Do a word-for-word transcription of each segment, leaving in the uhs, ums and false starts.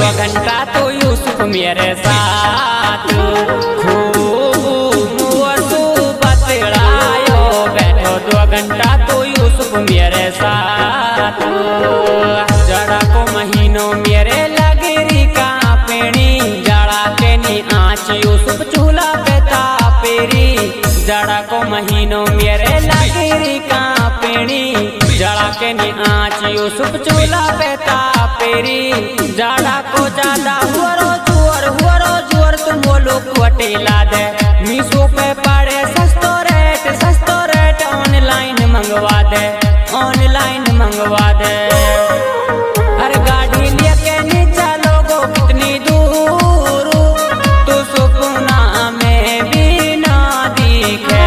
दो घंटा तो यूसुफ मेरे साथ खूब मुअसु बतलायो बैठो दो घंटा तो यूसुफ मेरे साथ। जड़ा को महीनों मेरे लगरी का पेड़ी जड़ा के नी आँच यूसुफ चूल्हा पे तापेरी। जड़ा को महीनों मेरे लगरी का पेड़ी जड़ा के नी आँच यूसुफ चूल्हा पे तापेरी। जड़ा को ज्यादा हुआरो जुअर हुआरो जुअर तुम बोलो कुटेला दे मीशो पे पड़े सस्तो रेट सस्तो रेट ऑनलाइन मंगवा दे ऑनलाइन मंगवा दे। अरे गाड़ी लेके नीचा लोगो कितनी दूर तो सुपना में भी ना दिखे।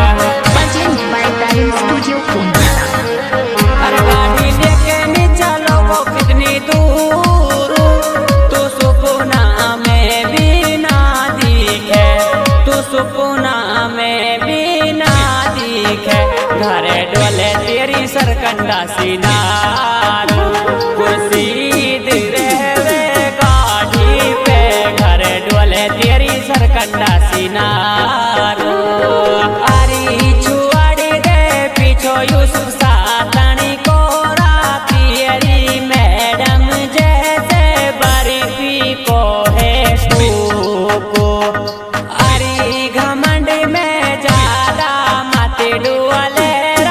अरे गाड़ी लेके नीचा लोगो कितनी दूर तो सुपना में भी ना दिखे तो सुपना में भी ना दिखे। घरे डोले तेरी सरकंडा सिनार कुर्सी रहवे गाड़ी पे घरे डोले तेरी सरकंडा सिनार। अरे छुआड़ी दे पीछो यूसुफ सातनी को राती मैडम जैसे बर्फी को है को। अरे घमंड में ज्यादा मत डुअले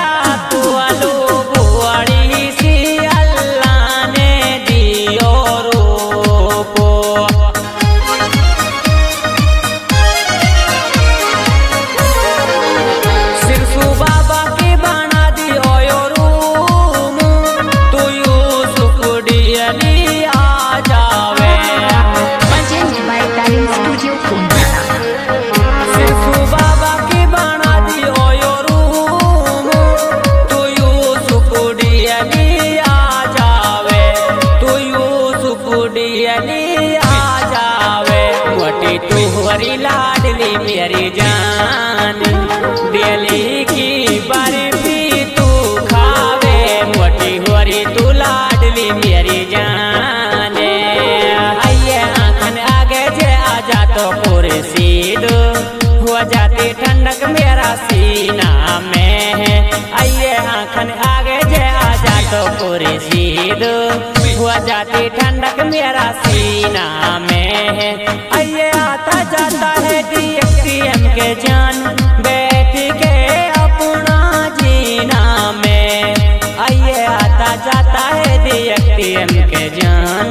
तुहरी लाडली मेरी जान दिल्ली की बर्फी तू खावे मोटी होरी तू लाडली मेरी जान। आइए आंखन आगे जे आजा तो पूरे सीध हो जाती ठंडक मेरा सीना में है। आइए आंखन आगे जे आजा तो पूरे सीध हो जाती ठंडक मेरा सीना में है। आइए आता जाता है डीएक्टीएम के जान बैठ के अपना जीना में। आइए आता जाता है डीएक्टीएम के जान।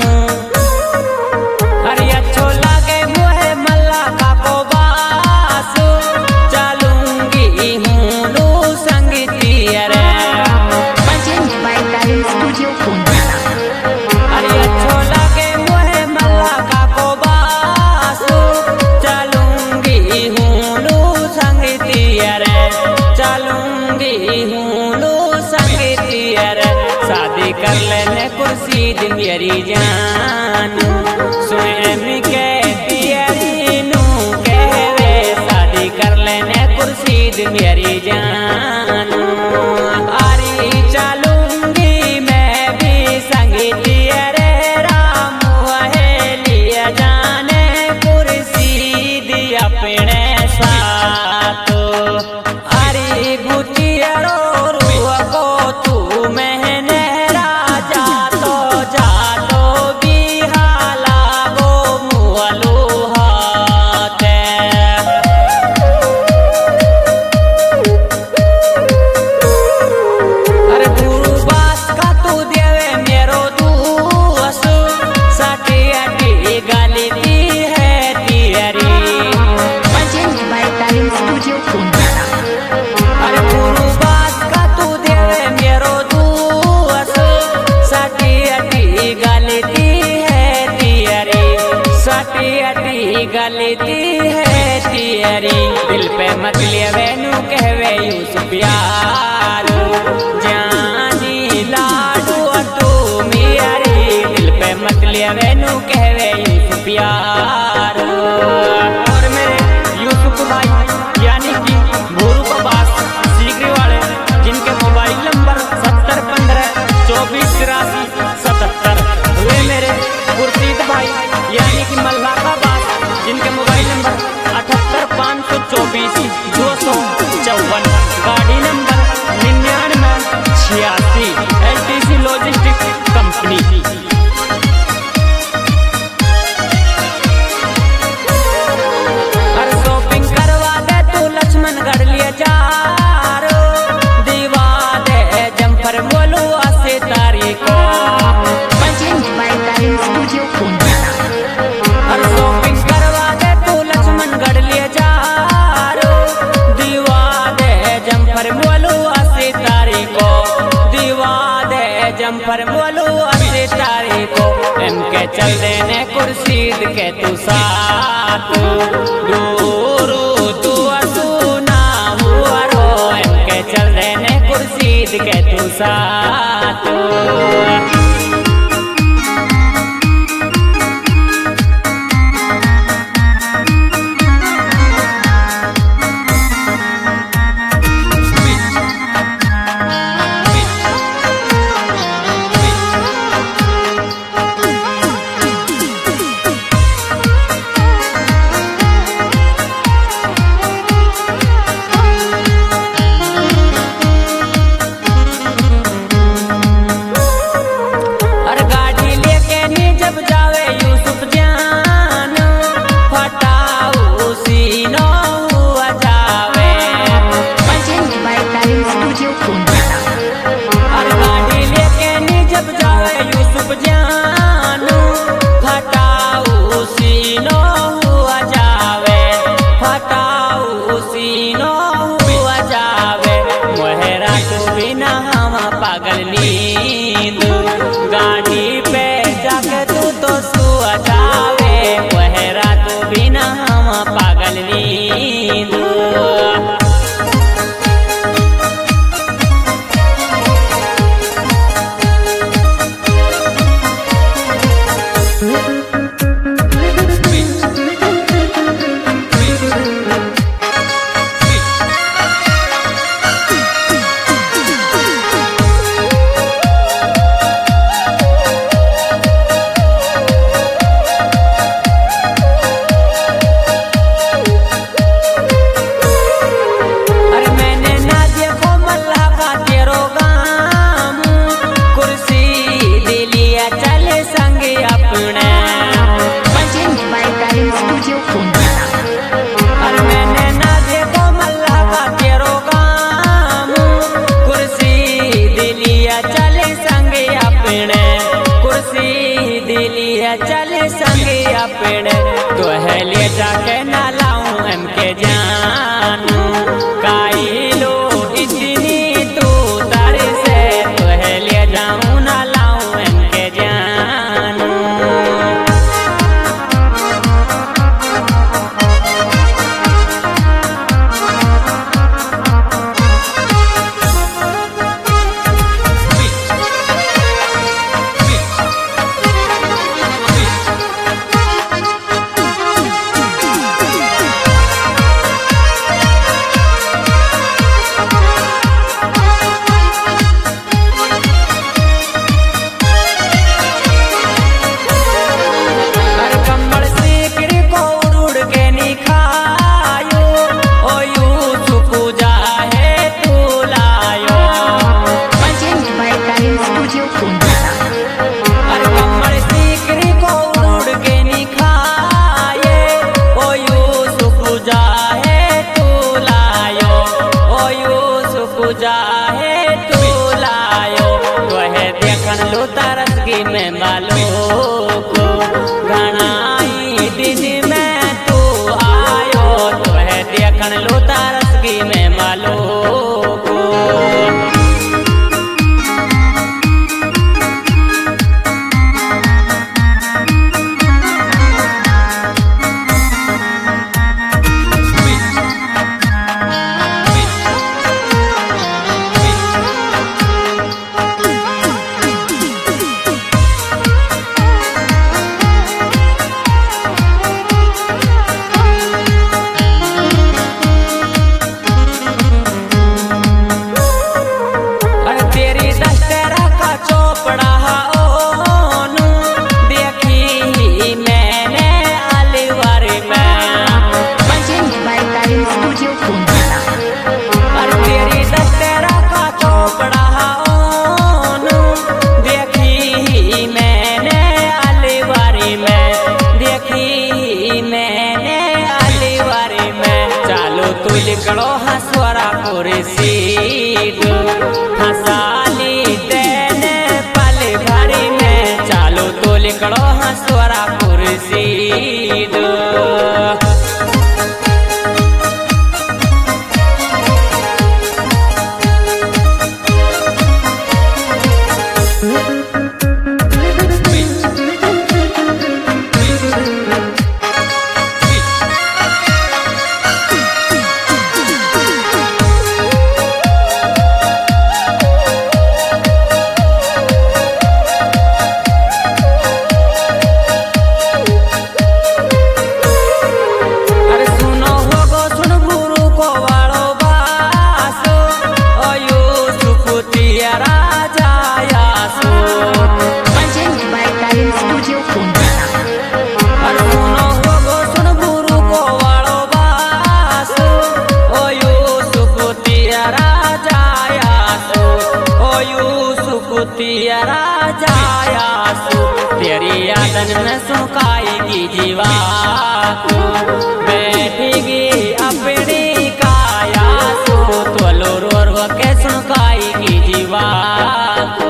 अरे अच्छो लागे मुहे मल्ला का को बास चलूंगी हूँ लू संगीती रे। अरे अच्छो लागे मुहे मल्ला का को बास चलूंगी हूँ लू संगीती रे चलूंगी हूँ लू संगीती रे। शादी कर लेने कुर्सी दी मेरी जान स्वयं के पियरी नू कहवे शादी कर लेने कुर्सी दी मेरी जान। अरे चलूंगी मैं भी संगीती रे राम है लिया जाने कुर्सी दी अपने साथ। अरे गुटियारो रूह को तू मैंने राजा तो जा तो भी हाला गो मुअलू हाथे। अरे गुरु बास का तू देवे मेरो दूस साटी अटी गाली दी है तियरी। अरे गुरु बास का तू देवे मेरो दूस साटी अटी गाली दी है तियरी साटी अटी गाली दी है तियरी। दिल पे मत लेवे नू कहवे यूसुफ यार जानी लाडू तू मेरी। दिल पे मत लेवे नू कहवे यूसुफ यार। और मेरे यूसुफ भाई यानी कि भूरू का बास सीगरी वाले जिनके मोबाइल नंबर सत्तर पंद्रह चौबीस तिरासी सतहत्तर वे मेरे गुरसीत भाई चल देने कुर्सी के तू साथ दूरू तू सुना हुआ रो के चल देने कुर्सी के तू साथ। पागल नींद गाड़ी पे जाके तू तो सुआ जावे वह रात बिना हम पागल नींद। चले संगे अपने तो है ले जाके ना लाऊं एम के जानू काई लो इतनी तू तारे से तो है ले जाऊं ना लाऊं एम के जानू। तरसगी में बालों को घनाई दिन में तू आयो तो है देखन लो तरसगी में बालों को। लिखड़ो हंसवरा पूरी सीट हंसाली देने पल भरी में चालो तो लिखड़ो हंसवरा पूरी सीट। जियरा जायासु तेरी यादन में सुखाएगी जीवा तू बैठेगी अपनी कायासु तो लो रो रो के सुखाएगी जीवा तू।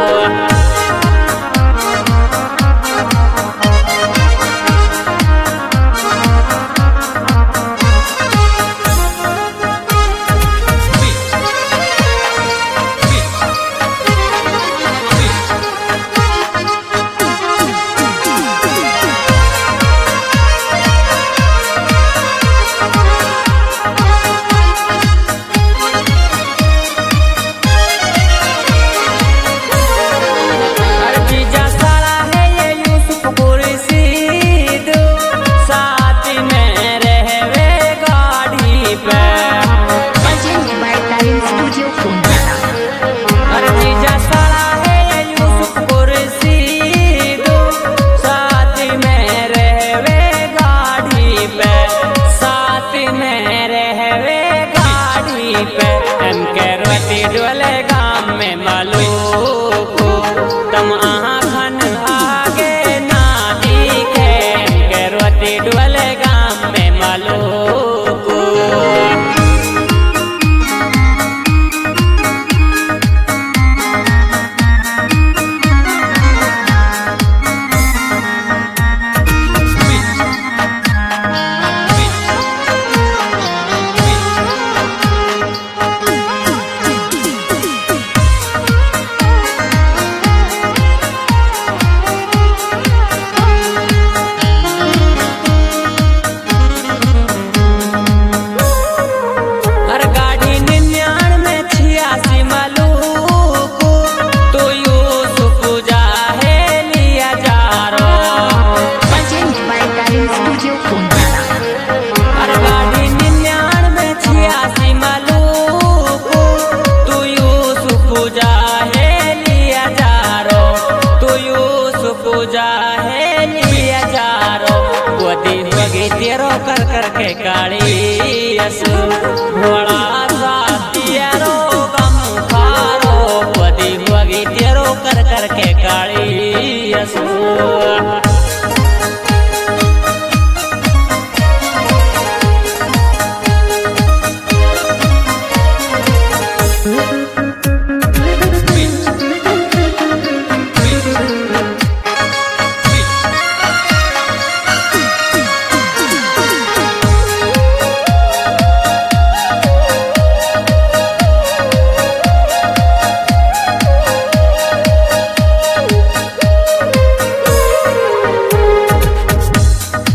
डोले गाम में मालूको तम आहाँ खन आगे ना दिखे के रोती डोले गाम में मालूको। तेरो कर कर के काली असु घोड़ा